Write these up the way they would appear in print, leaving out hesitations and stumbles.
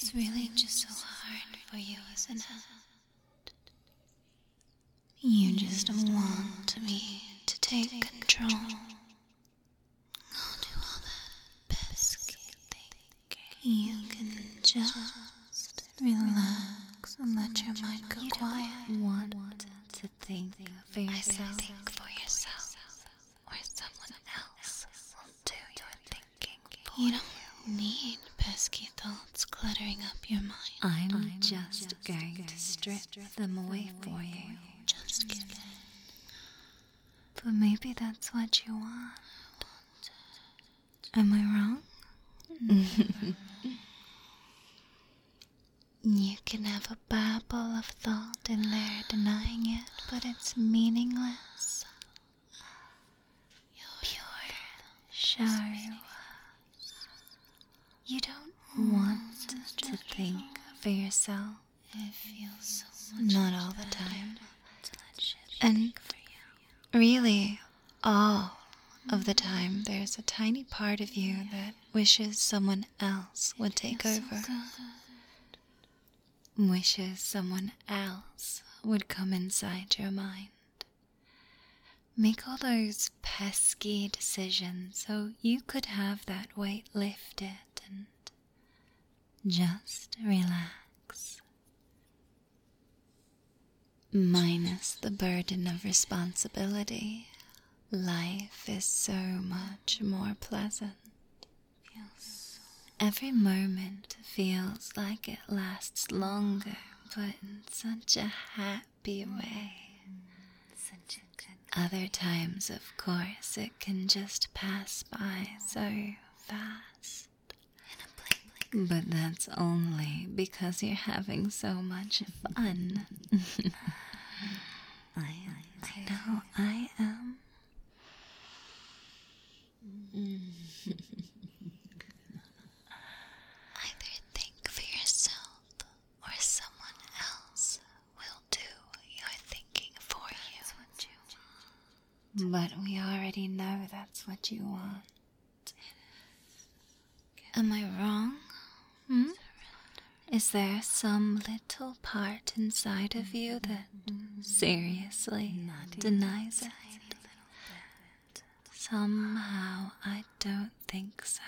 It's really just so hard for you, isn't it? You just want me to take control. I'll do all that pesky thinking. You can just relax and let your mind go quiet. Want to think for yourself. Think for yourself, or someone else will do your thinking for you. You don't need pesky thoughts cluttering up your mind. I'm just going to strip them away for you. Just give in. But maybe that's what you want. Am I wrong? You can have a babble of thought in there denying it, but it's meaningless. Pure Sharu. You don't Want to think for yourself. It feels so much Not all the time. And really, all of the time, there's a tiny part of you that wishes someone else would take over. Wishes someone else would come inside your mind. Make all those pesky decisions so you could have that weight lifted and just relax. Minus the burden of responsibility, life is so much more pleasant. Every moment feels like it lasts longer, but in such a happy way. Other times, of course, it can just pass by so fast. But that's only because you're having so much fun. I know I am. Either think for yourself or someone else will do your thinking for you. But we already know that's what you want. Am I wrong? Is there some little part inside of you that seriously denies it? Somehow I don't think so.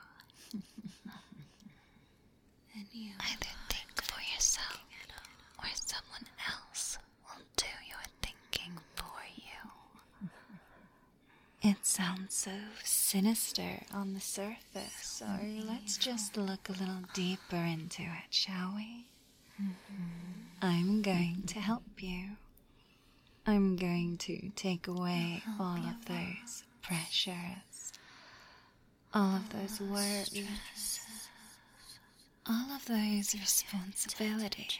Either think for yourself or someone else will do your thinking for you. It sounds so sinister on the surface, so let's just look a little deeper into it, shall we? I'm going to help you. I'm going to take away all of those pressures, all of those worries, all of those responsibilities.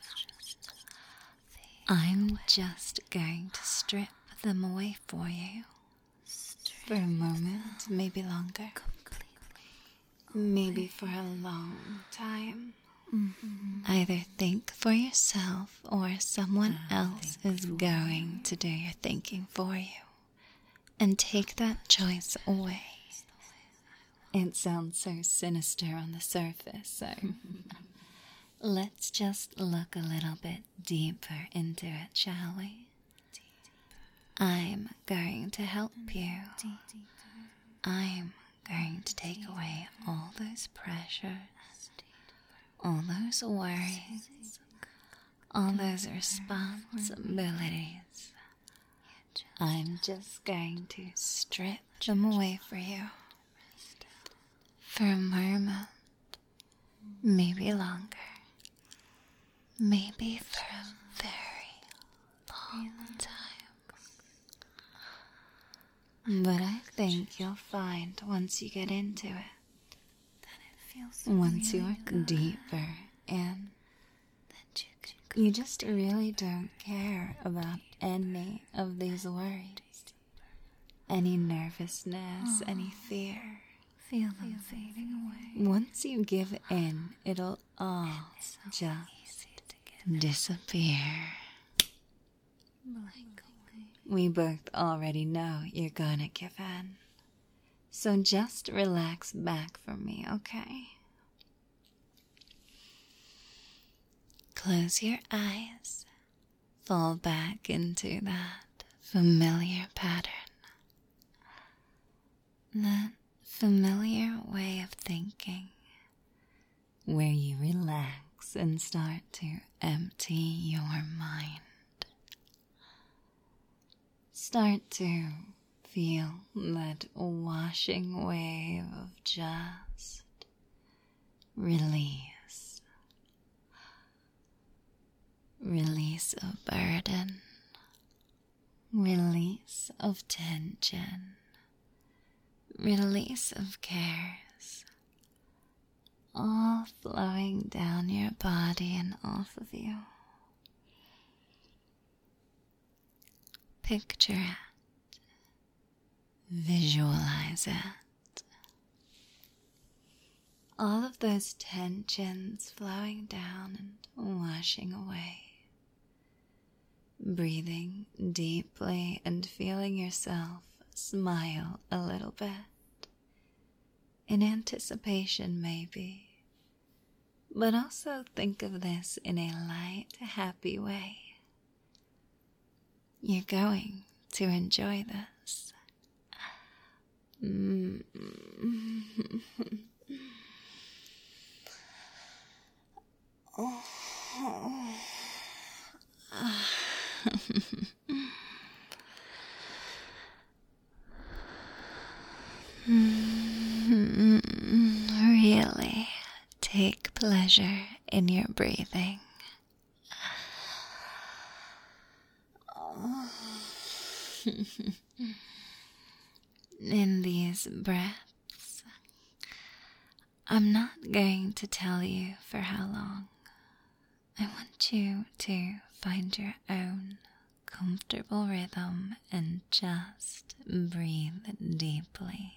I'm just going to strip them away for you. For a moment, maybe longer. Maybe for a long time. Either think for yourself or someone else is going to do your thinking for you. And take that choice away. It sounds so sinister on the surface, so let's just look a little bit deeper into it, shall we? I'm going to help you. I'm going to take away all those pressures, all those worries, all those responsibilities. I'm just going to strip them away for you. For a moment, maybe longer, maybe for a very long time. But I think you'll find once you get into it, once you look deeper in, you just really don't care about any of these worries, any nervousness, any fear. Feel them fading away. Once you give in, it'll all just disappear. We both already know you're gonna give in. So just relax back from me, okay? close your eyes, fall back into that familiar pattern, that familiar way of thinking, where you relax and start to empty your mind. Start to feel that washing wave of just release. Release of burden, release of tension, release of cares, all flowing down your body and off of you. Picture it, visualize it. All of those tensions flowing down and washing away. Breathing deeply and feeling yourself smile a little bit. In anticipation, maybe. But also think of this in a light, happy way. You're going to enjoy this. Really take pleasure in your breathing. In these breaths, I'm not going to tell you for how long. I want you to find your own comfortable rhythm and just breathe deeply.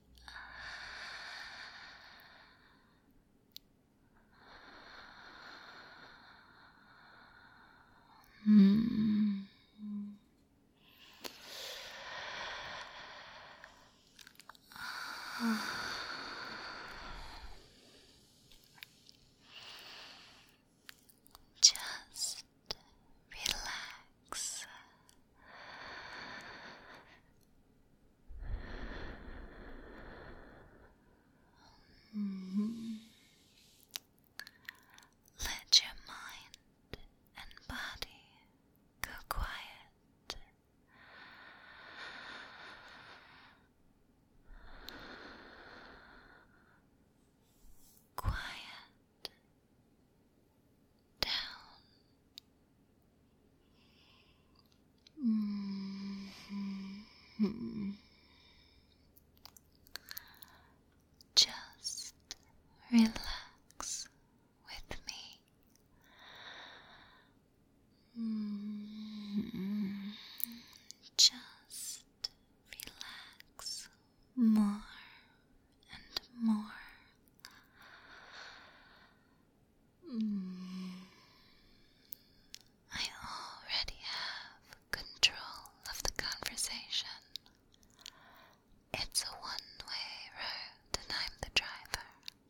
Just relax. Let your mind and body go quiet. Quiet down. Just relax with me. Just relax more and more. I already have control of the conversation. It's a one-way road and I'm the driver.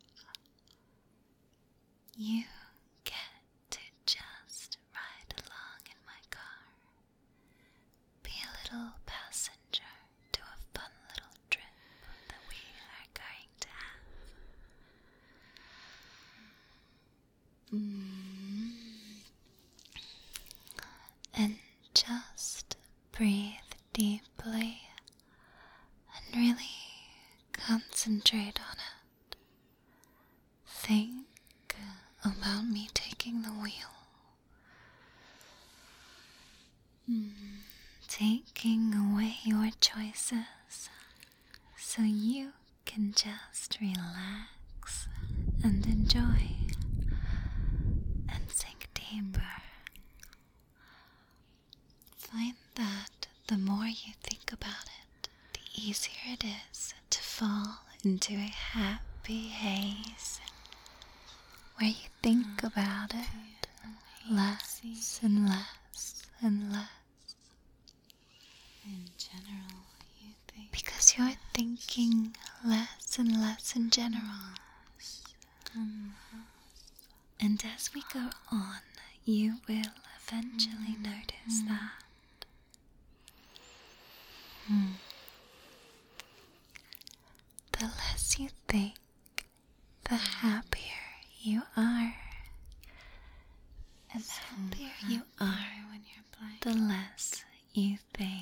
You get to just ride along in my car. Be a little passenger to a fun little trip that we are going to have. And just breathe deeply and really concentrate on it. Think about me taking the wheel. Taking away your choices so you can just relax and enjoy and sink deeper. Find that the more you think about it, the easier it is to fall into a happy haze where you think about it less and less and less. In general, you think because you're thinking less and less in general. And as we go on you will eventually notice that. The less you think, the happier you are. And the happier you are, the less you think.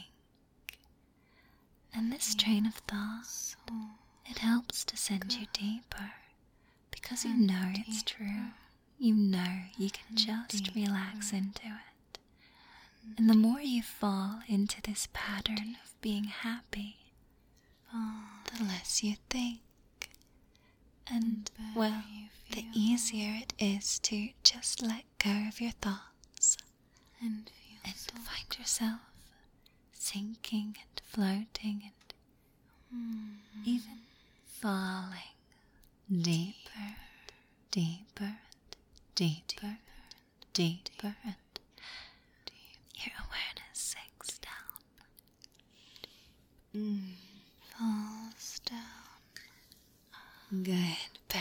And this train of thought, it helps to send you deeper, because you know it's true. You know you can just relax into it. And the more you fall into this pattern of being happy, the less you think. And, well, the easier it is to just let go of your thoughts and find yourself sinking and floating and even falling deeper, deeper, and deeper, deeper, and your awareness sinks down, falls down. Good, pet.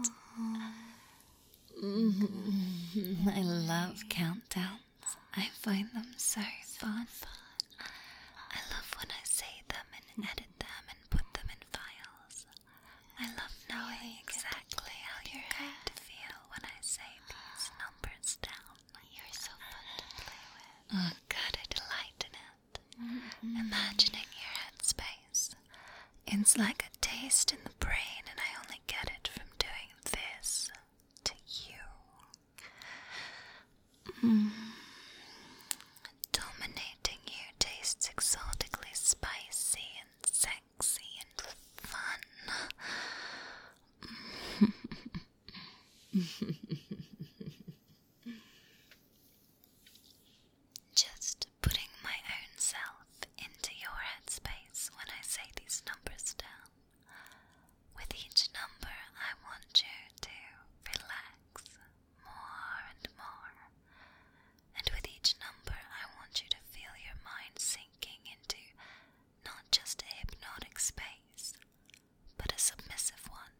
I love countdowns. I find them so fun. I love when I say them and edit them and put them in files. I love knowing exactly how you're going to feel when I say these numbers down. You're so fun to play with. Oh God, I delight in it. Imagining your headspace. It's like a taste in the brain, and I only get it from doing this to you. Dominating you tastes exotically spicy and sexy and fun. Just putting my own self into your headspace when I say these numbers down. With each number, I want you to relax more and more. And with each number, I want you to feel your mind sinking into not just a hypnotic space, but a submissive one.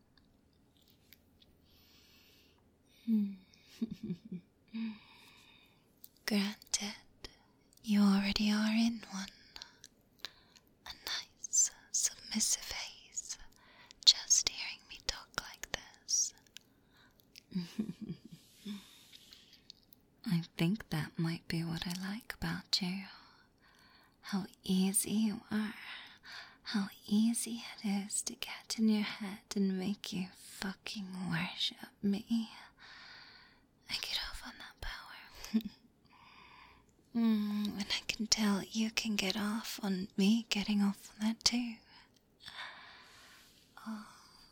Granted, you already are in one. A nice, submissive haze, just hearing me talk like this. I think that might be what I like about you. How easy you are. How easy it is to get in your head and make you fucking worship me. I get off on that power. And I can tell you can get off on me getting off on that too. Oh.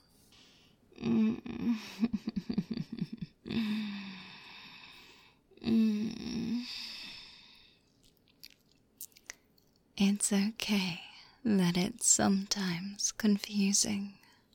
It's okay that it's sometimes confusing.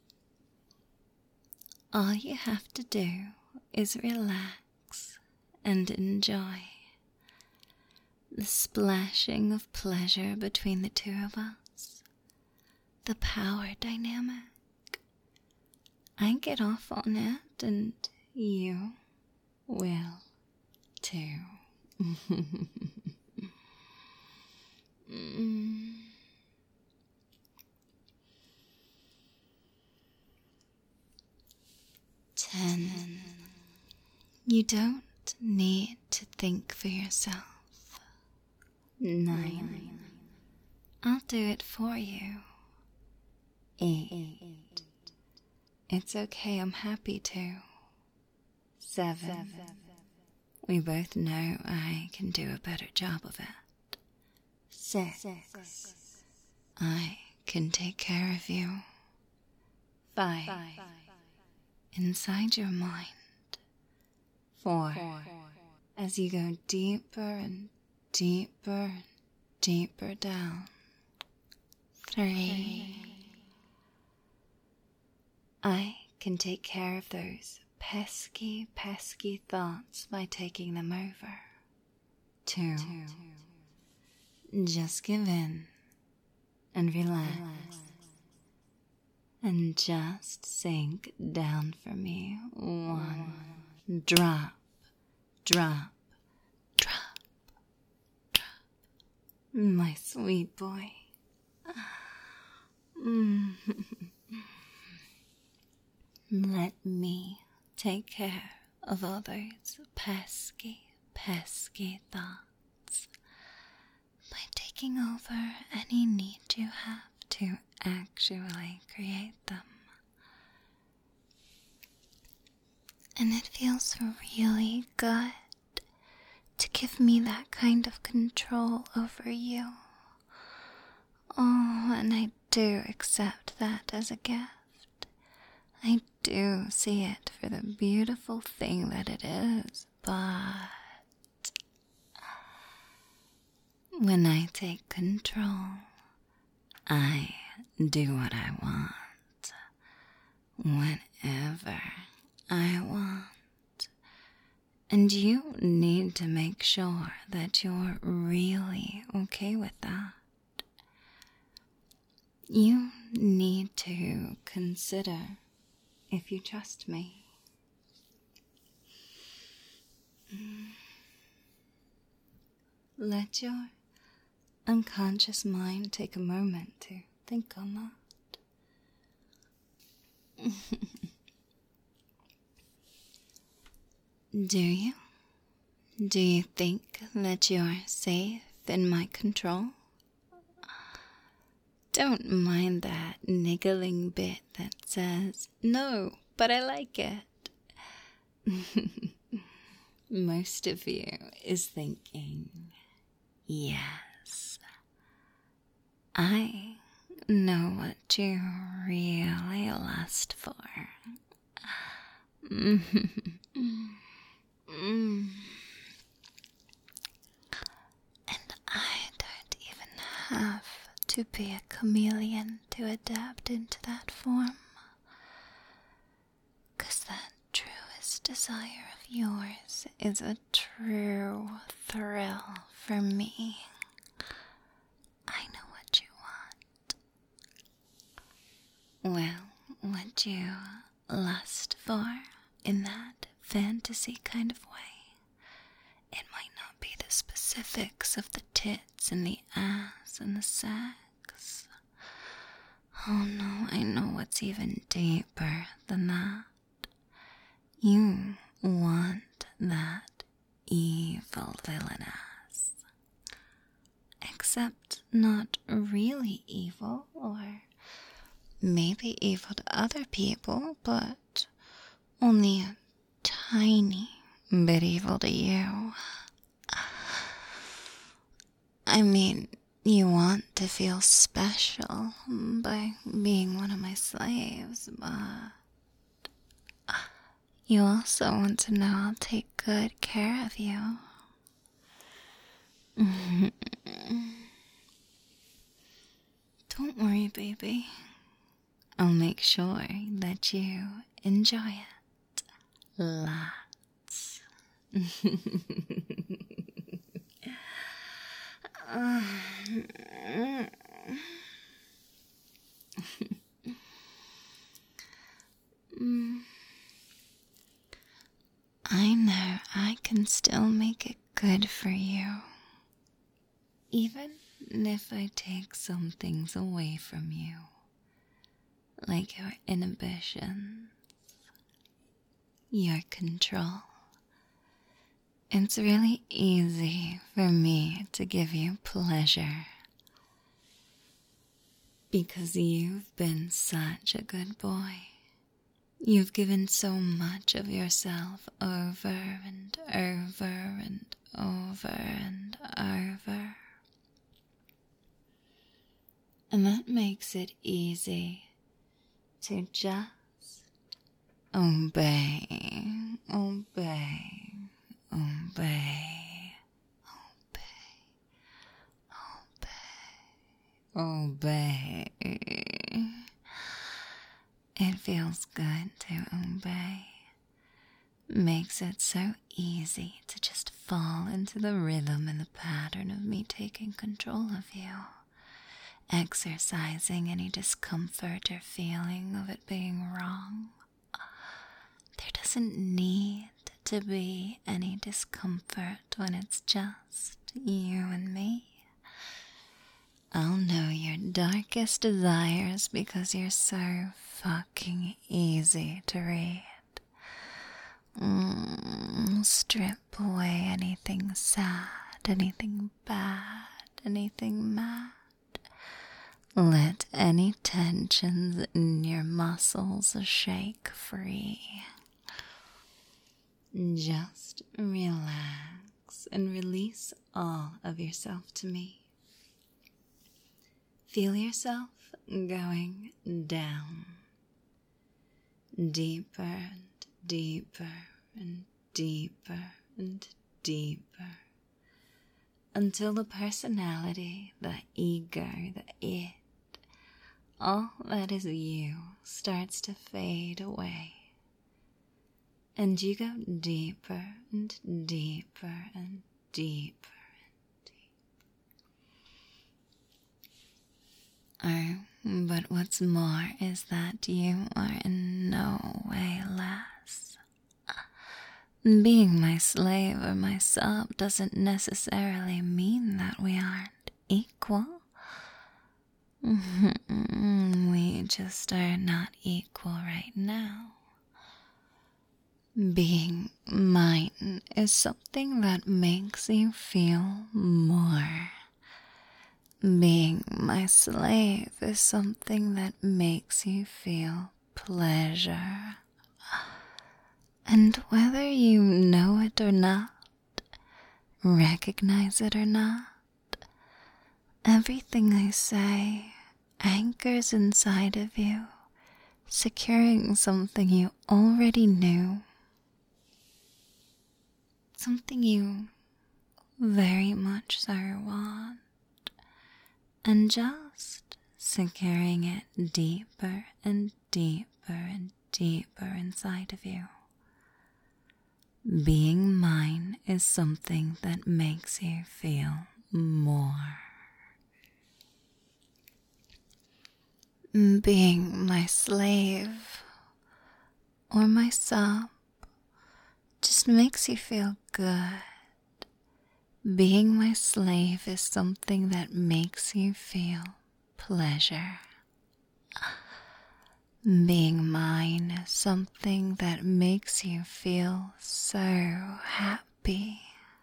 All you have to do is relax and enjoy the splashing of pleasure between the two of us, the power dynamic. I get off on it, and you will too. 10. You don't need to think for yourself. 9. I'll do it for you. 8. It's okay, I'm happy to. 7. We both know I can do a better job of it. 6. I can take care of you. 5. Inside your mind. 4. As you go deeper and deeper and deeper down. 3. I can take care of those pesky, pesky thoughts by taking them over. 2. Just give in and relax. And just sink down for me. 1. Drop, drop, My sweet boy. Let me take care of all those pesky, pesky thoughts by taking over any need you have to actually create them. And it feels really good to give me that kind of control over you. Oh, and I do accept that as a gift. I do see it for the beautiful thing that it is, but when I take control, I do what I want, whenever I want. And you need to make sure that you're really okay with that. You need to consider if you trust me. Let your unconscious mind take a moment to think on that. Do you? Do you think that you're safe in my control? Don't mind that niggling bit that says, no, but I like it. Most of you is thinking, yes, I know what you really lust for. And I don't even have to be a chameleon to adapt into that form. 'Cause that truest desire of yours is a true thrill for me. I know what you want. Well, what you lust for in that fantasy kind of way, it might not be the specifics of the tits and the ass and the sex. Oh no, I know what's even deeper than that. You want that evil villain ass. Except not really evil, or maybe evil to other people, but only a tiny bit evil to you. I mean, you want to feel special by being one of my slaves, but you also want to know I'll take good care of you. Don't worry, baby. I'll make sure that you enjoy it lots. I know I can still make it good for you. Even if I take some things away from you, like your inhibitions, your control. It's really easy for me to give you pleasure because you've been such a good boy. You've given so much of yourself over and over and over and over. And that makes it easy to just obey, obey, obey, obey, obey, obey. It feels good to obey. Makes it so easy to just fall into the rhythm and the pattern of me taking control of you, exercising any discomfort or feeling of it being wrong. There doesn't need to be any discomfort when it's just you and me. I'll know your darkest desires because you're so fucking easy to read. Strip away anything sad, anything bad, anything mad. Let any tensions in your muscles shake free. Just relax and release all of yourself to me. Feel yourself going down, deeper and deeper and deeper and deeper, until the personality, the ego, the it, all that is you starts to fade away. And you go deeper and deeper and deeper and deeper. Oh, but what's more is that you are in no way less. Being my slave or my sub doesn't necessarily mean that we aren't equal. We just are not equal right now. Being mine is something that makes you feel more. Being my slave is something that makes you feel pleasure. And whether you know it or not, recognize it or not, everything I say anchors inside of you, securing something you already knew. Something you very much so want, and just securing it deeper and deeper and deeper inside of you. Being mine is something that makes you feel more. Being my slave or my sub just makes you feel good. Being my slave is something that makes you feel pleasure. Being mine is something that makes you feel so happy.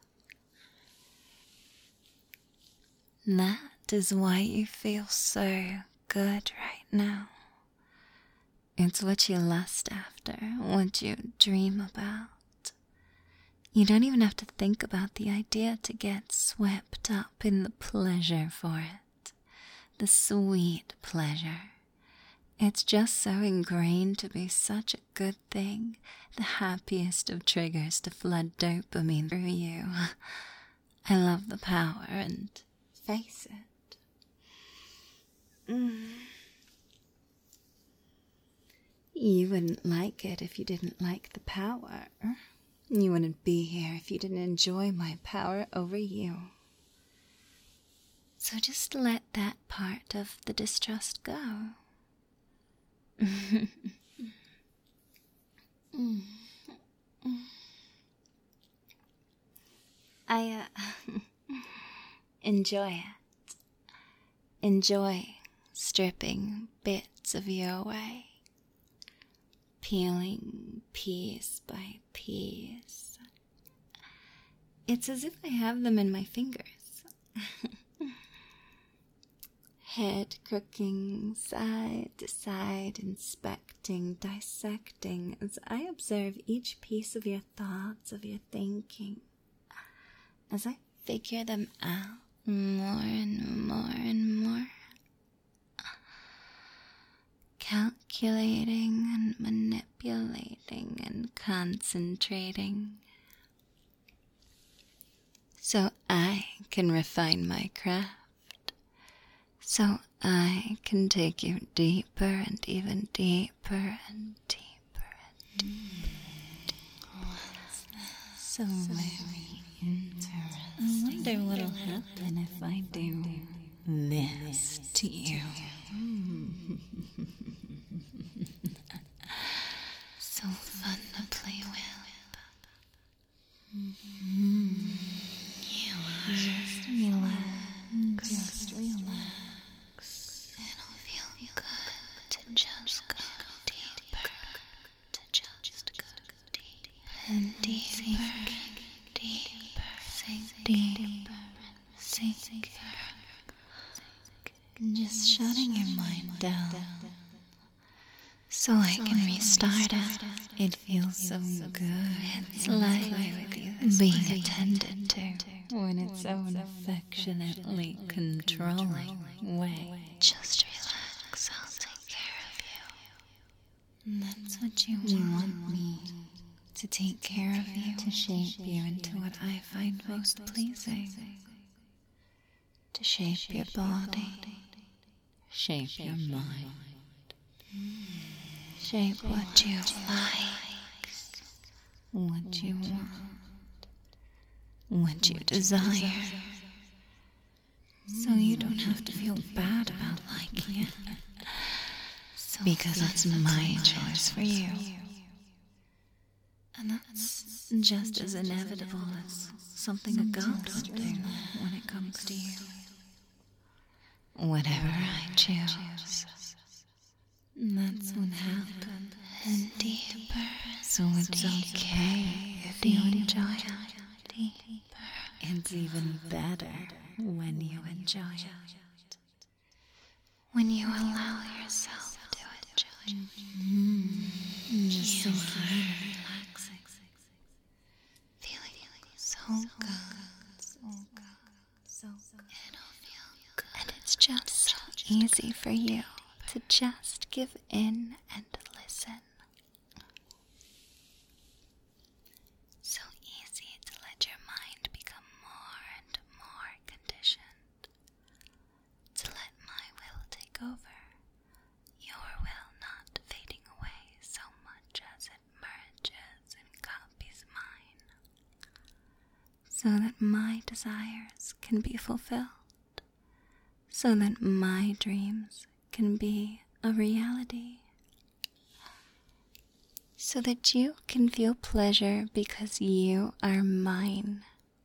That is why you feel so good right now. It's what you lust after, what you dream about. You don't even have to think about the idea to get swept up in the pleasure for it, the sweet pleasure. It's just so ingrained to be such a good thing, the happiest of triggers to flood dopamine through you. I love the power and face it. You wouldn't like it if you didn't like the power. You wouldn't be here if you didn't enjoy my power over you. So just let that part of the distrust go. I enjoy it. Enjoy stripping bits of you away. Peeling piece by piece. It's as if I have them in my fingers. Head crooking side to side, inspecting, dissecting as I observe each piece of your thoughts, of your thinking, as I figure them out more and more and more. Calculating and manipulating and concentrating, so I can refine my craft, so I can take you deeper and even deeper and deeper and deeper. So very interesting. I wonder what'll happen if I do this to you. So fun to play with. You are just relax. Just relax. think. Just shutting your mind down so I can restart it. It feels so good. It's like being attended to in its own affectionately controlling way. Just relax, I'll take care of you. That's what you want me to take care of you, to shape you into what I find most pleasing. To shape your body, shape your mind, shape what you like, what you want, what you desire, so you don't have to feel bad about liking it, because it's my choice for you. And that's just as inevitable as something a goat would do when it comes to you. Whatever I choose, that's what happened. And deeper, so it's okay if you enjoy it. Deeper. It's even better when you enjoy it. When you allow yourself to enjoy it. Just sinking in and relaxing. Feeling so good. So good. It'll feel good. And it's just so easy for you to just give in and listen. So easy to let your mind become more and more conditioned. To let my will take over. Your will not fading away so much as it merges and copies mine. So that my desires can be fulfilled. So that my dreams can be a reality. So that you can feel pleasure because you are mine.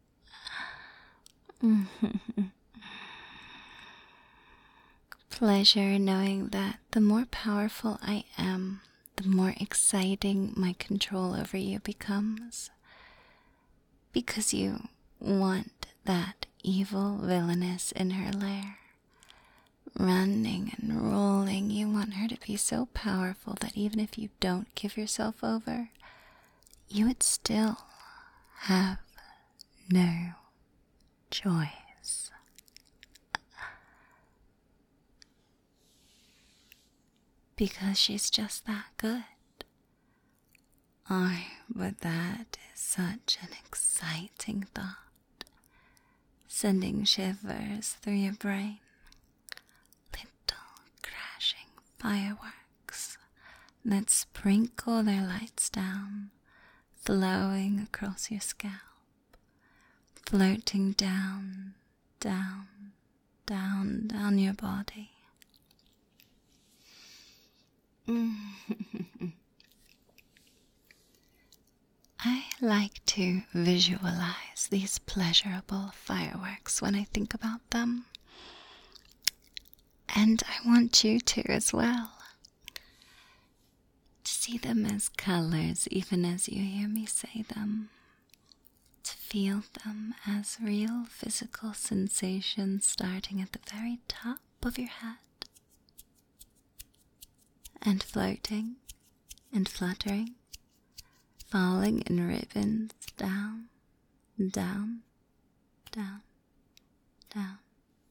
Pleasure knowing that the more powerful I am, the more exciting my control over you becomes. Because you want that evil villainess in her lair. Running and rolling, you want her to be so powerful that even if you don't give yourself over, you would still have no choice. Because she's just that good. Oh, but that is such an exciting thought, sending shivers through your brain. Crashing fireworks that sprinkle their lights down, flowing across your scalp, floating down, down, down, down your body. I like to visualize these pleasurable fireworks when I think about them. And I want you to as well. To see them as colors even as you hear me say them. To feel them as real physical sensations starting at the very top of your head. And floating and fluttering, falling in ribbons down, down, down, down.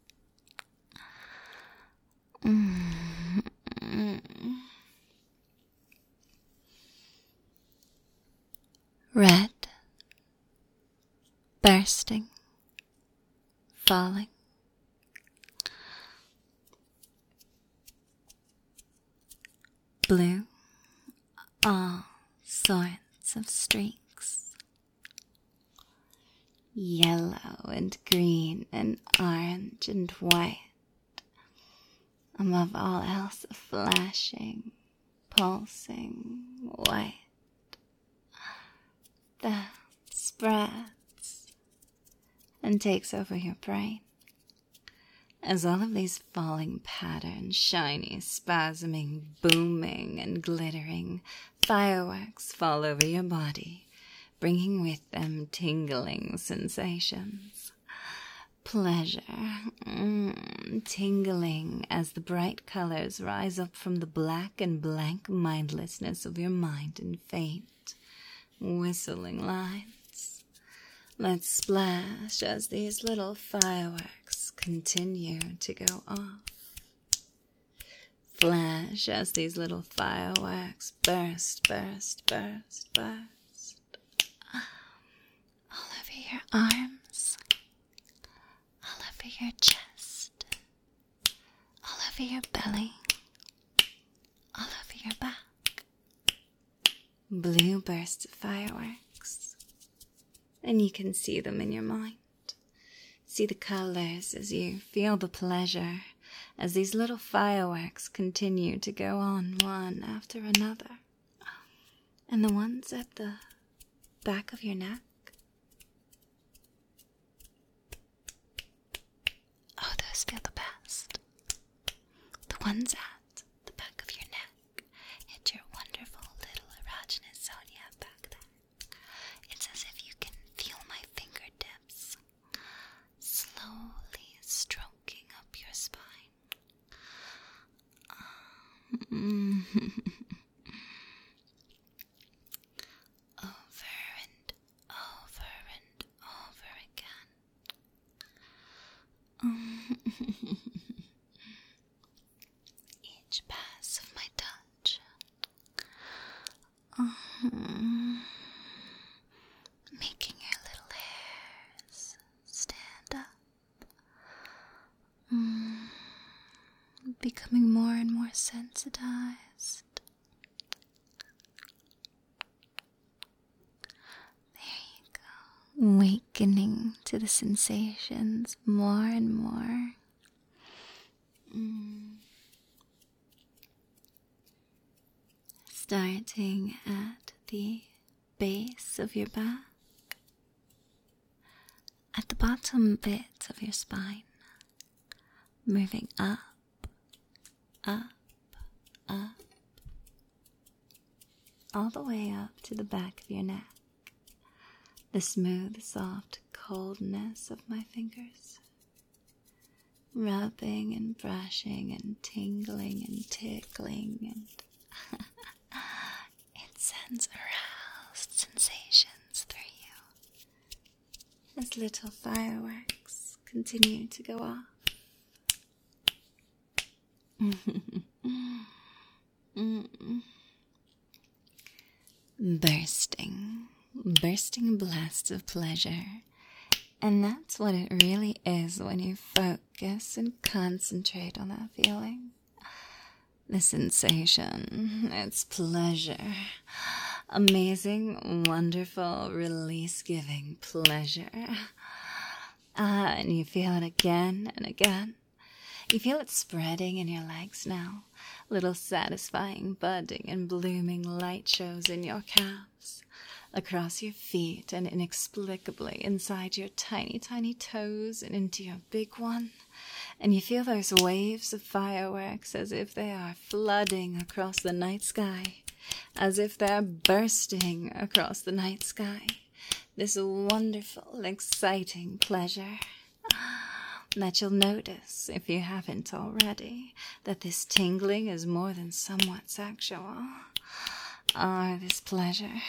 Red, bursting, falling. Blue, all sorts of streaks. Yellow and green and orange and white. Above all else, flashing, pulsing white. That spreads and takes over your brain. As all of these falling patterns, shiny, spasming, booming, and glittering fireworks fall over your body, bringing with them tingling sensations. pleasure, tingling as the bright colors rise up from the black and blank mindlessness of your mind in faint, whistling lines. Let's splash as these little fireworks continue to go off. Flash as these little fireworks burst, burst, burst, burst. All over your arms, all over your chest, all over your belly, all over your back. Blue bursts of fireworks, and you can see them in your mind. See the colors as you feel the pleasure, as these little fireworks continue to go on one after another. And the ones at the back of your neck, oh, those feel the best. The ones at the back of your neck hit your wonderful little erogenous zone you have back there. It's as if you can feel my fingertips slowly stroking up your spine. Over and over and over again. Each pass of my touch, making your little hairs stand up, becoming more and more sensitized. There you go. Awakening to the sensations more and more. Starting at the base of your back, at the bottom bit of your spine, moving up, up, up, all the way up to the back of your neck. The smooth, soft coldness of my fingers, rubbing and brushing and tingling and tickling, and it sends aroused sensations through you as little fireworks continue to go off. Bursting blasts of pleasure. And that's what it really is when you focus and concentrate on that feeling. The sensation, it's pleasure. Amazing, wonderful, release-giving pleasure. And you feel it again and again. You feel it spreading in your legs now. Little satisfying budding and blooming light shows in your calves, across your feet, and inexplicably inside your tiny, tiny toes and into your big one. And you feel those waves of fireworks as if they are flooding across the night sky, as if they're bursting across the night sky. This wonderful, exciting pleasure that you'll notice, if you haven't already, that this tingling is more than somewhat sexual. This pleasure.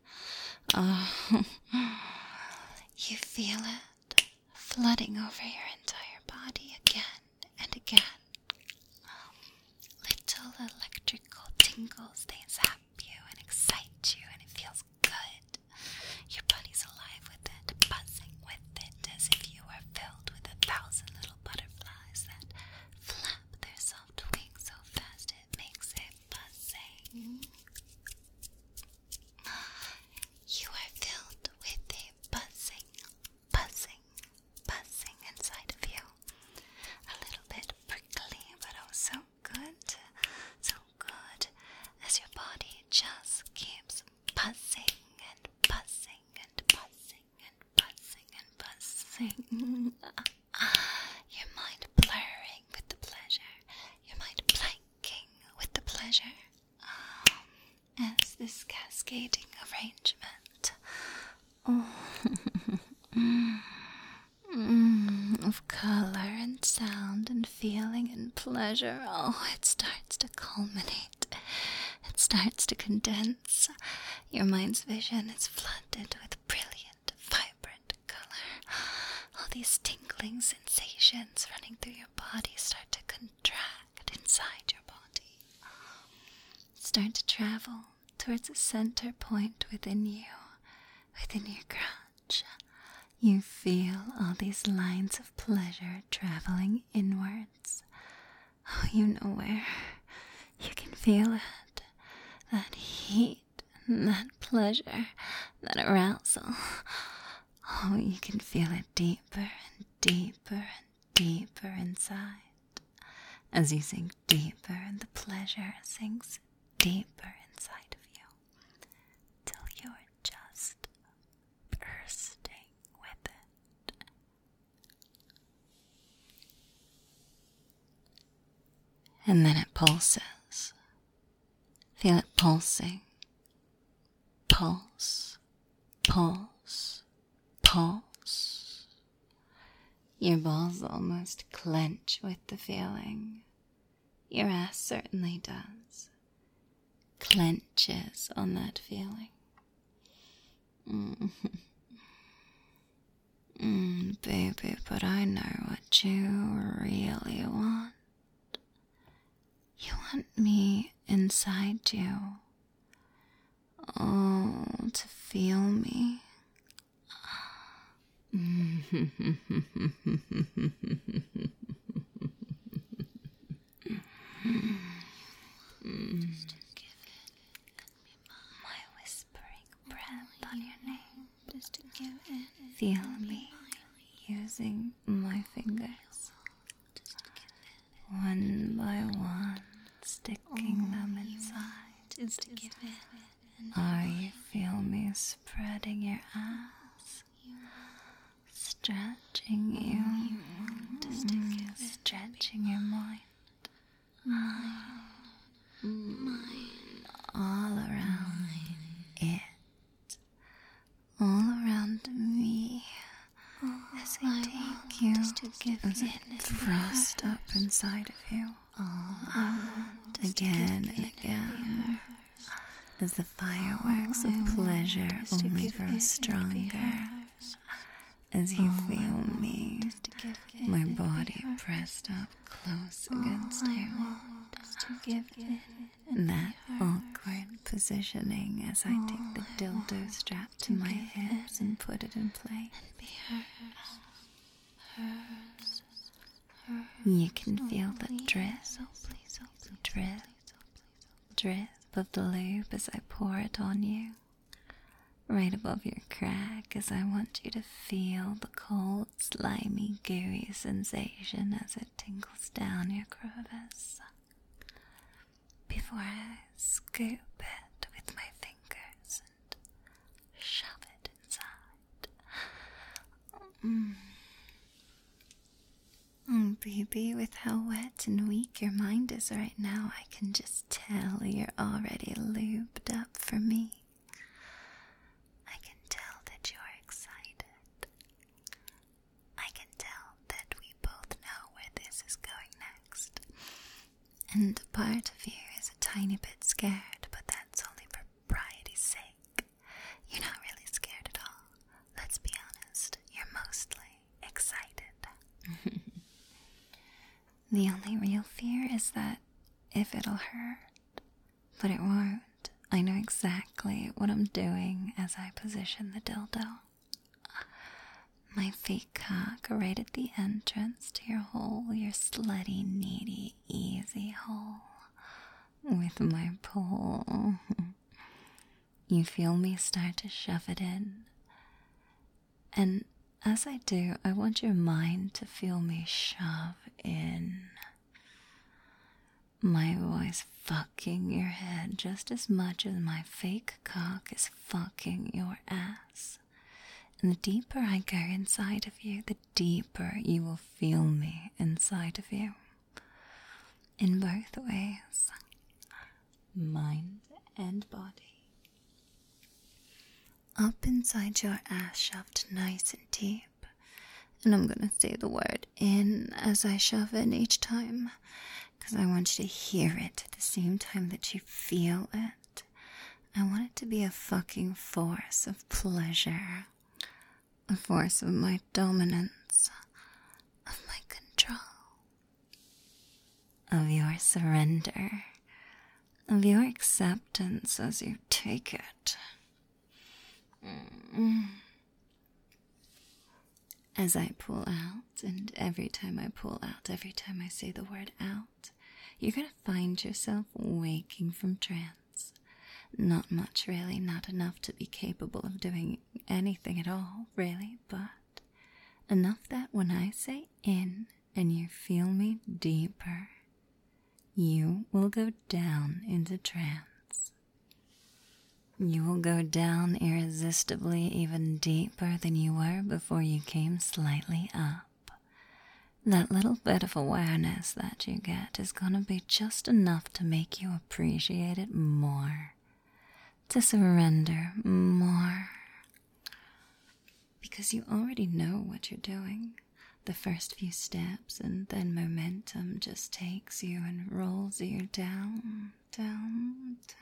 You feel it flooding over your entire body again and again. Little electrical tingles, they zap you and excite you, and it feels good. Your body's alive with it, buzzing with it, as if you are filled with 1,000 little butterflies that flap their soft wings so fast it makes it buzzing. You are filled with a buzzing, buzzing, buzzing inside of you. A little bit prickly, but oh so good, as your body just keeps buzzing and buzzing and buzzing and buzzing and buzzing. Your mind blurring with the pleasure, your mind blanking with the pleasure, as this cascading arrangement of color and sound and feeling and pleasure, oh, it starts to culminate. It starts to condense. Your mind's vision is flooded with brilliant, vibrant color. All these tingling sensations running through your body start to contract inside your body. Start to travel towards a center point within you, within your crotch. You feel all these lines of pleasure traveling inwards. Oh, you know where. You can feel it. That heat, that pleasure, that arousal. Oh, you can feel it deeper and deeper and deeper inside. As you sink deeper and the pleasure sinks deeper inside of you. Till you're just bursting with it. And then it pulses. Feel it pulsing. Pulse, pulse, pulse. Your balls almost clench with the feeling. Your ass certainly does. Clenches on that feeling. Baby, but I know what you really want. You want me inside you. Oh, to feel me. Just give it my whispering breath on your name. Just to give it. Feel me using my fingers. One by one, sticking them inside. Just to give it. Oh, you feel me spreading your ass, stretching you, just to give it. Stretching your mind. All around it, all around me, as I take you, as I thrust up inside of you, again and again, as the fireworks of pleasure only grow stronger, as you feel me, my body pressed up close against you. That awkward positioning as I take the dildo strap to my hips and put it in place. You can feel the drip, drip, drip of the lube as I pour it on you. Right above your crack, as I want you to feel the cold, slimy, gooey sensation as it tingles down your crevice. Before I scoop it with my fingers and shove it inside. Baby, with how wet and weak your mind is right now, I can just tell you're already lubed up for me. I can tell that you're excited. I can tell that we both know where this is going next. And a part of you is a tiny bit scared, but that's only for variety's sake. You're not really scared at all. Let's be honest, you're mostly excited. The only real fear is that if it'll hurt, but it won't. I know exactly what I'm doing as I position the dildo. My fake cock right at the entrance to your hole, your slutty, needy, easy hole. With my pole. You feel me start to shove it in. And as I do, I want your mind to feel me shove in. My voice fucking your head just as much as my fake cock is fucking your ass. And the deeper I go inside of you, the deeper you will feel me inside of you. In both ways. Mind and body. Up inside your ass shoved nice and deep, And I'm gonna say the word in as I shove in each time, because I want you to hear it at the same time that you feel it. I want it to be a fucking force of pleasure, a force of my dominance, of my control, of your surrender, of your acceptance as you take it. As I pull out, and every time I pull out, every time I say the word out, you're gonna find yourself waking from trance. Not much, really, not enough to be capable of doing anything at all, really, but enough that when I say in and you feel me deeper, you will go down into trance. You will go down irresistibly even deeper than you were before you came slightly up. That little bit of awareness that you get is gonna be just enough to make you appreciate it more, to surrender more. Because you already know what you're doing. The first few steps, and then momentum just takes you and rolls you down, down, down.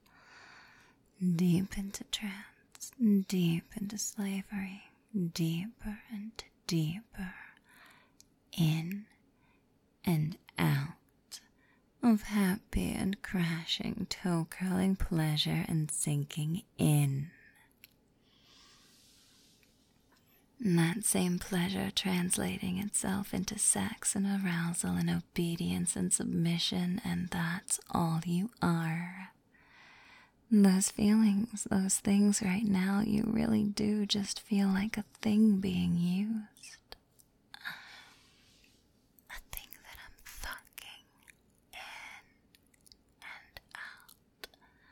Deep into trance, deep into slavery, deeper and deeper, in and out of happy and crashing, toe-curling pleasure and sinking in. And that same pleasure translating itself into sex and arousal and obedience and submission, and that's all you are. Those feelings, those things right now, you really do just feel like a thing being used. A thing that I'm fucking in and out.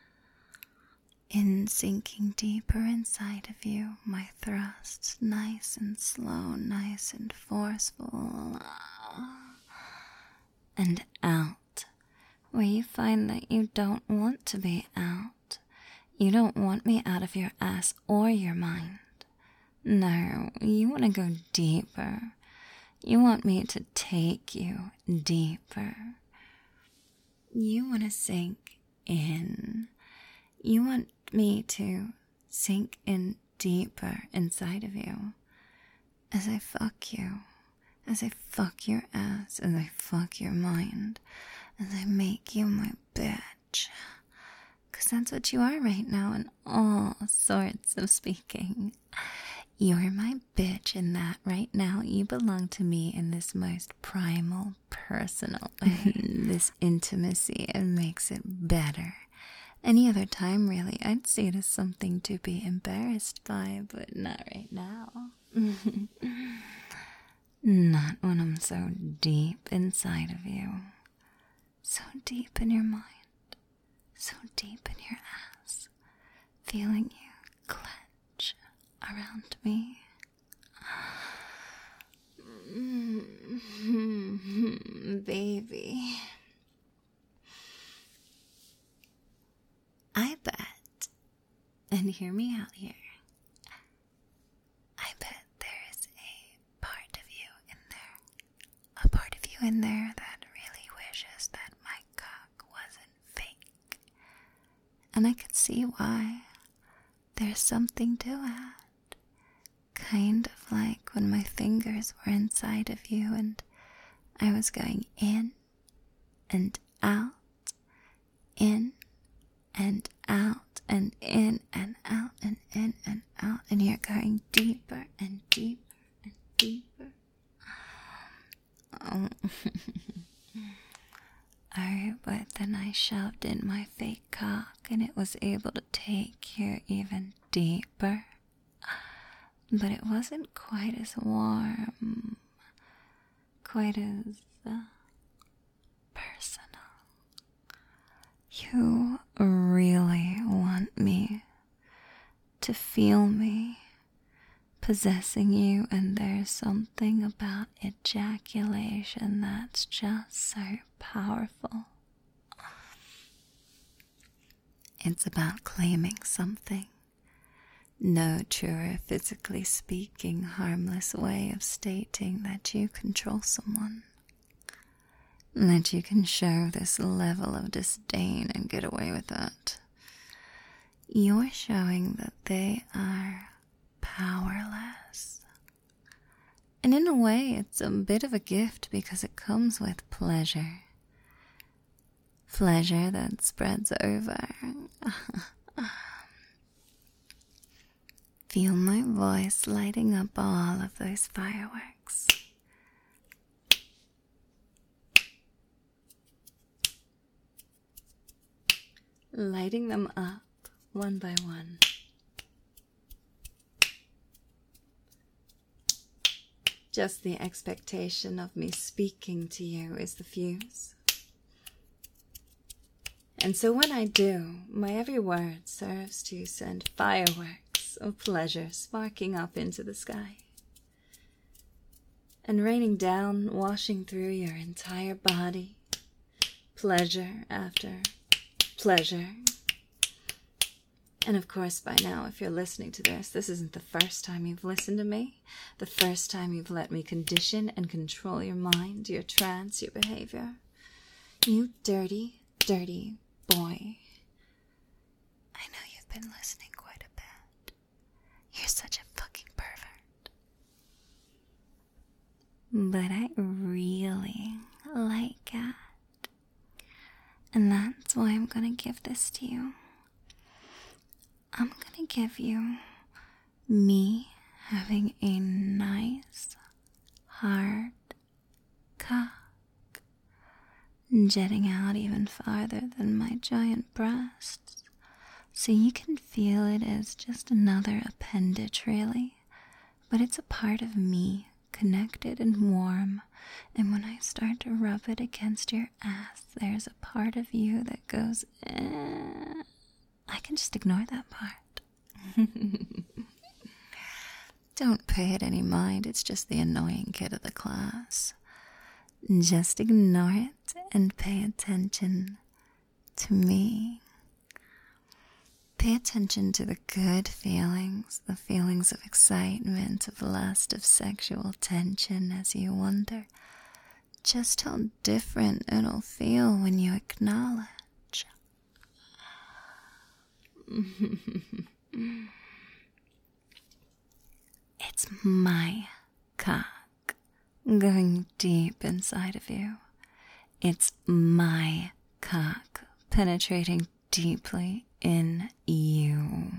In sinking deeper inside of you, my thrusts nice and slow, nice and forceful. And out, where you find that you don't want to be out. You don't want me out of your ass or your mind. No, you want to go deeper. You want me to take you deeper. You want to sink in. You want me to sink in deeper inside of you. As I fuck you. As I fuck your ass. As I fuck your mind. As I make you my bitch. Because that's what you are right now in all sorts of speaking. You're my bitch in that right now you belong to me in this most primal, personal way. This intimacy, it makes it better. Any other time, really, I'd see it as something to be embarrassed by, but not right now. Not when I'm so deep inside of you. So deep in your mind. So deep in your ass, feeling you clench around me. Baby. I bet, and hear me out here, I bet there's a part of you in there, a part of you in there that really wishes that my cock wasn't fake. And I could see why. There's something to it. Kind of like when my fingers were inside of you and I was going in and out, in and out, and in and out, and in and out, and you're going deeper and deeper and deeper. Oh. Oh, but then I shoved in my fake cock and it was able to take you even deeper. But it wasn't quite as warm, quite as personal. You really want me to feel me possessing you, and there's something about ejaculation that's just so powerful. It's about claiming something, No truer, physically speaking, harmless way of stating that you control someone. That you can show this level of disdain and get away with it. You're showing that they are powerless. And in a way, it's a bit of a gift because it comes with pleasure. Pleasure that spreads over. Feel my voice lighting up all of those fireworks. Lighting them up one by one. Just the expectation of me speaking to you is the fuse. And so when I do, my every word serves to send fireworks of pleasure sparking up into the sky and raining down, washing through your entire body, pleasure after pleasure. And of course, by now, if you're listening to this isn't the first time you've listened to me, the first time you've let me condition and control your mind, your trance, your behavior. You dirty, dirty boy. I know you've been listening quite a bit. You're such a fucking pervert. But I really like it. And that's why I'm gonna give this to you. I'm gonna give you me having a nice, hard cock, jetting out even farther than my giant breasts, so you can feel it as just another appendage, really, but it's a part of me, connected and warm, and when I start to rub it against your ass, there's a part of you that goes, I can just ignore that part. Don't pay it any mind, it's just the annoying kid of the class. Just ignore it and pay attention to me. Pay attention to the good feelings, the feelings of excitement, of lust, of sexual tension as you wonder just how different it'll feel when you acknowledge. It's my cock going deep inside of you. It's my cock penetrating deeply in you.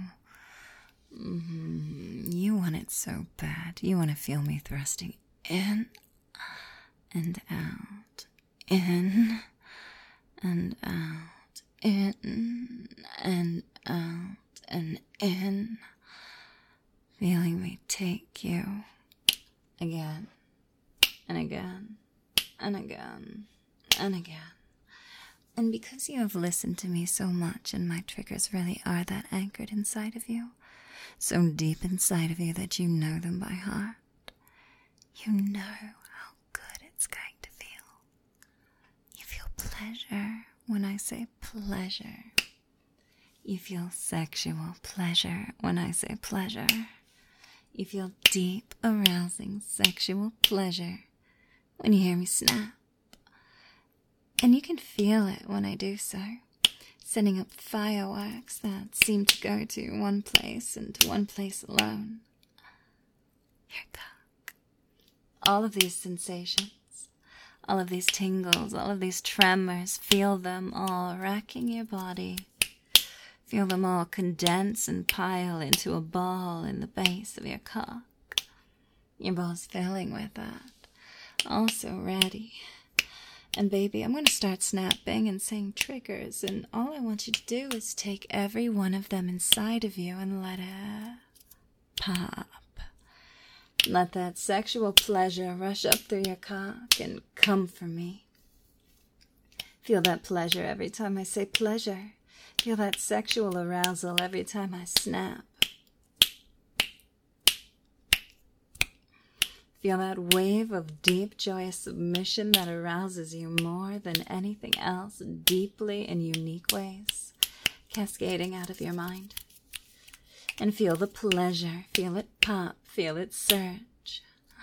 You want it so bad. You want to feel me thrusting in and out, in and out, in and out and in, feeling me take you again and again and again and again. And because you have listened to me so much and my triggers really are that anchored inside of you, so deep inside of you that you know them by heart, you know how good it's going to feel. You feel pleasure when I say pleasure. You feel sexual pleasure when I say pleasure. You feel deep, arousing sexual pleasure when you hear me snap. And you can feel it when I do so, sending up fireworks that seem to go to one place and to one place alone. Your cock. All of these sensations, all of these tingles, all of these tremors, feel them all racking your body. Feel them all condense and pile into a ball in the base of your cock. Your ball's filling with that, also ready. And baby, I'm going to start snapping and saying triggers, and all I want you to do is take every one of them inside of you and let it pop. Let that sexual pleasure rush up through your cock and come for me. Feel that pleasure every time I say pleasure. Feel that sexual arousal every time I snap. Feel that wave of deep, joyous submission that arouses you more than anything else, deeply in unique ways, cascading out of your mind. and feel the pleasure. Feel it pop, feel it surge.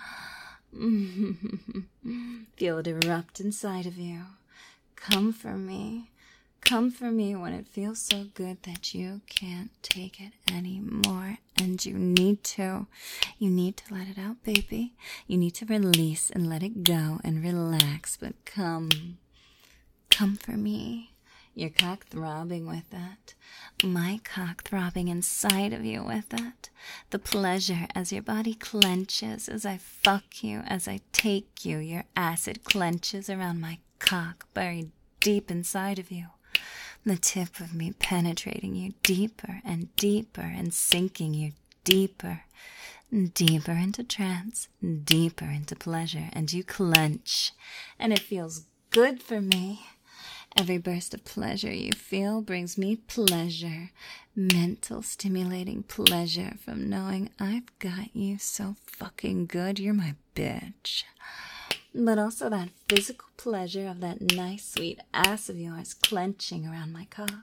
Feel it erupt inside of you. Come for me. Come for me when it feels so good that you can't take it anymore. And you need to. You need to let it out, baby. You need to release and let it go and relax. But come. Come for me. Your cock throbbing with that. My cock throbbing inside of you with that. The pleasure as your body clenches, as I fuck you, as I take you. Your acid clenches around my cock, buried deep inside of you. The tip of me penetrating you deeper and deeper and sinking you deeper and deeper into trance, deeper into pleasure, and you clench, and it feels good for me. Every burst of pleasure you feel brings me pleasure, mental stimulating pleasure from knowing I've got you so fucking good, you're my bitch. But also that physical pleasure of that nice sweet ass of yours clenching around my cock.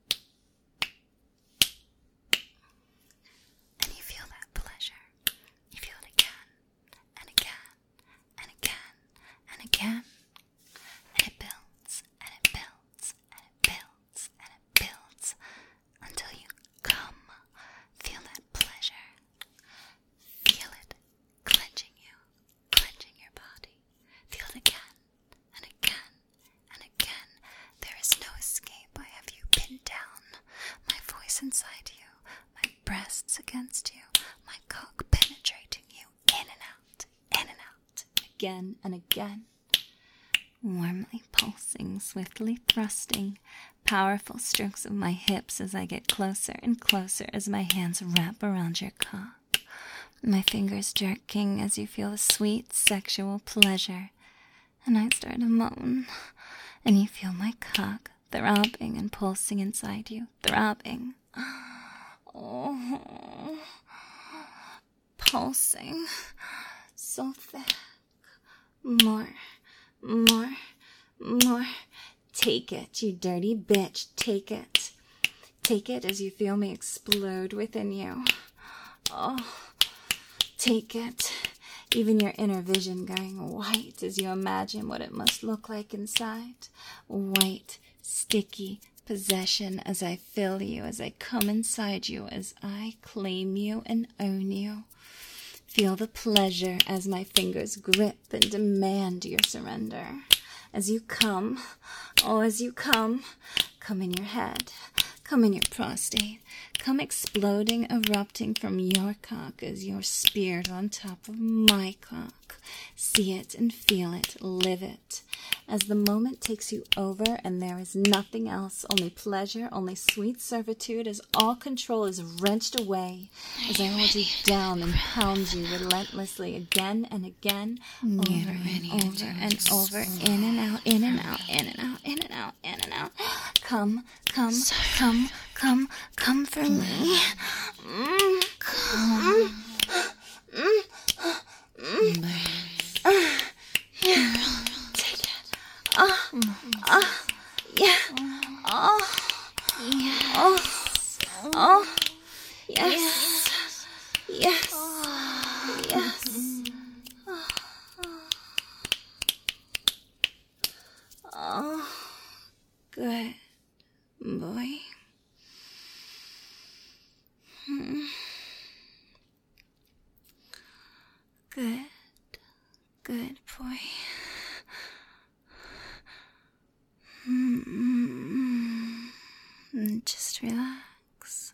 And you feel that pleasure. You feel it again, and again, and again, and again. And it builds, and it builds, and it builds, and it builds, until you come. Feel that pleasure. Feel it clenching you, clenching your body. Feel it again, and again, and again. There is no escape. I have you pinned down. My voice inside you, my breasts against you, my cock penetrating you in and out, again and again. Warmly pulsing, swiftly thrusting, powerful strokes of my hips as I get closer and closer as my hands wrap around your cock. My fingers jerking as you feel the sweet sexual pleasure. And I start to moan, and you feel my cock throbbing and pulsing inside you, throbbing. Oh, pulsing, so thick. More. Take it, you dirty bitch, take it. Take it as you feel me explode within you. Oh, take it. Even your inner vision going white as you imagine what it must look like inside. White, sticky possession as I fill you, as I come inside you, as I claim you and own you. Feel the pleasure as my fingers grip and demand your surrender. As you come, oh, as you come in your head, come in your prostate, come exploding, erupting from your cock as you're speared on top of my cock. See it and feel it, live it. As the moment takes you over and there is nothing else, only pleasure, only sweet servitude, as all control is wrenched away, as I hold you down and pound you relentlessly again and again, over and over and over, in and out, in and out, in and out, in and out, in and out. Come for me. Take it. Yeah. Yes. Oh, good boy. Good boy. Just relax.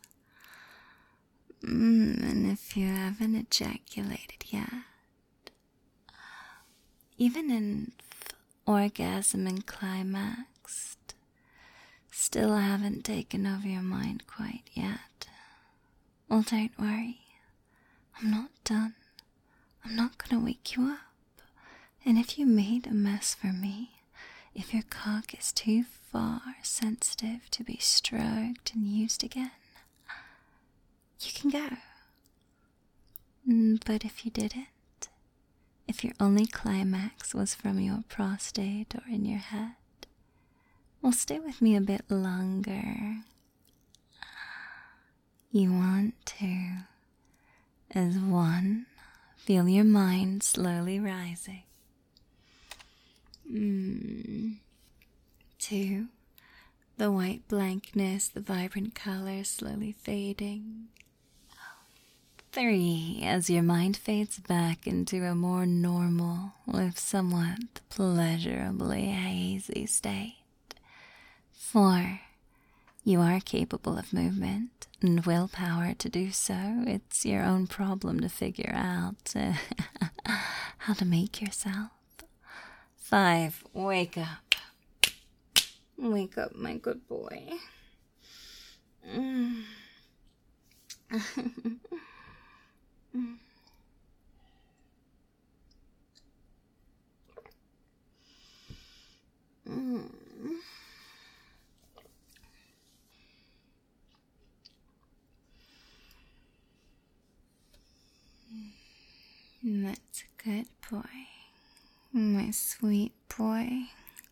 And if you haven't ejaculated yet, even in orgasm and climaxed, still haven't taken over your mind quite yet. Well, don't worry. I'm not done. I'm not gonna wake you up. And if you made a mess for me, if your cock is too far sensitive to be stroked and used again, you can go. But if you didn't, if your only climax was from your prostate or in your head, well, stay with me a bit longer. you want to is 1, feel your mind slowly rising. 2, the white blankness, the vibrant color slowly fading. 3, as your mind fades back into a more normal, if somewhat pleasurably hazy state. 4, you are capable of movement and willpower to do so. It's your own problem to figure out how to make yourself. 5, wake up. Wake up, my good boy. That's a good boy, my sweet boy.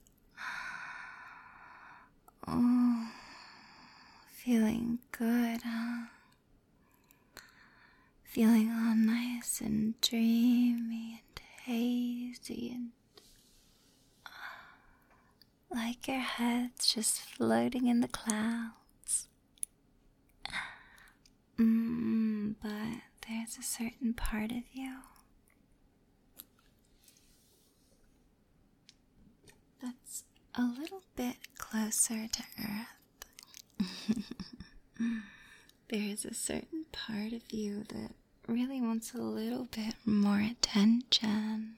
Oh, feeling good, huh? Feeling all nice and dreamy and hazy and like your head's just floating in the clouds. But there's a certain part of you that's a little bit closer to Earth. There's a certain part of you that really wants a little bit more attention.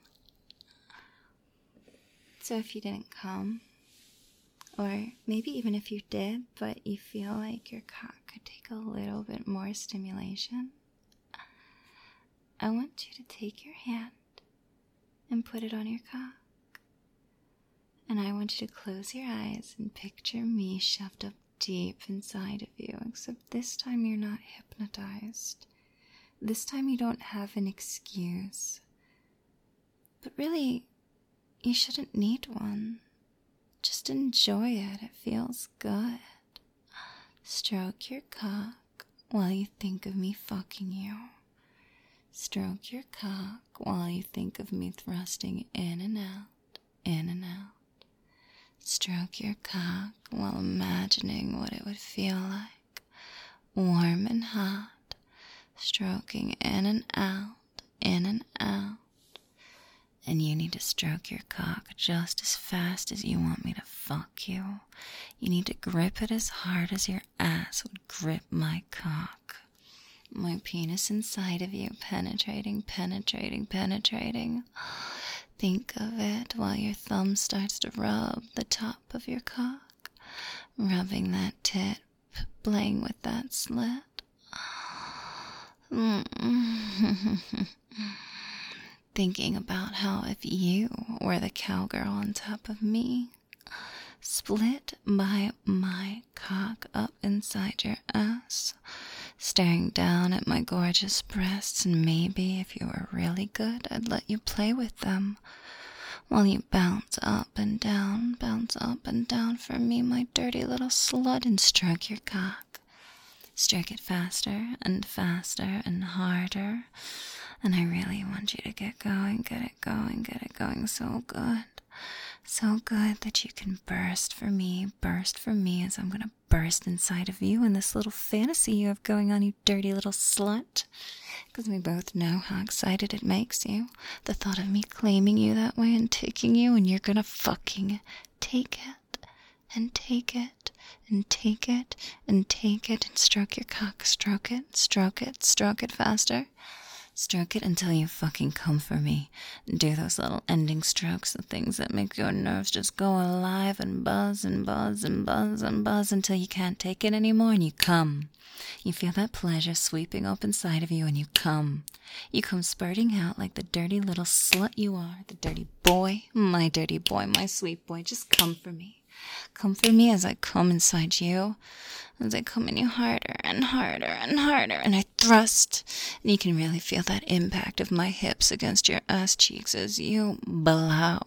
So if you didn't come, or maybe even if you did, but you feel like your cock could take a little bit more stimulation, I want you to take your hand and put it on your cock. And I want you to close your eyes and picture me shoved up deep inside of you, except this time you're not hypnotized. This time you don't have an excuse. But really, you shouldn't need one. Just enjoy it. It feels good. Stroke your cock while you think of me fucking you. Stroke your cock while you think of me thrusting in and out, in and out. Stroke your cock while imagining what it would feel like, warm and hot, stroking in and out, in and out. And you need to stroke your cock just as fast as you want me to fuck you. You need to grip it as hard as your ass would grip my cock. My penis inside of you, penetrating, penetrating, penetrating. Think of it while your thumb starts to rub the top of your cock, rubbing that tip, playing with that slit. Thinking about how if you were the cowgirl on top of me, split by my cock up inside your ass, staring down at my gorgeous breasts, and maybe if you were really good, I'd let you play with them while you bounce up and down for me, my dirty little slut, and stroke your cock. Stroke it faster and faster and harder. And I really want you to get it going so good. So good that you can burst for me as I'm gonna burst inside of you in this little fantasy you have going on, you dirty little slut. Because we both know how excited it makes you. The thought of me claiming you that way and taking you, and you're gonna fucking take it. And take it. And take it. And take it. And stroke your cock. Stroke it. Stroke it. Stroke it faster. Stroke it until you fucking come for me. Do those little ending strokes, the things that make your nerves just go alive and buzz and buzz and buzz and buzz until you can't take it anymore and you come. You feel that pleasure sweeping up inside of you and you come. You come spurting out like the dirty little slut you are, the dirty boy, my sweet boy. Just come for me. Come for me as I come inside you, as I come in you harder and harder and harder, and I thrust, and you can really feel that impact of my hips against your ass cheeks as you blow.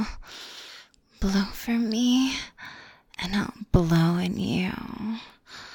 Blow for me, and I'll blow in you.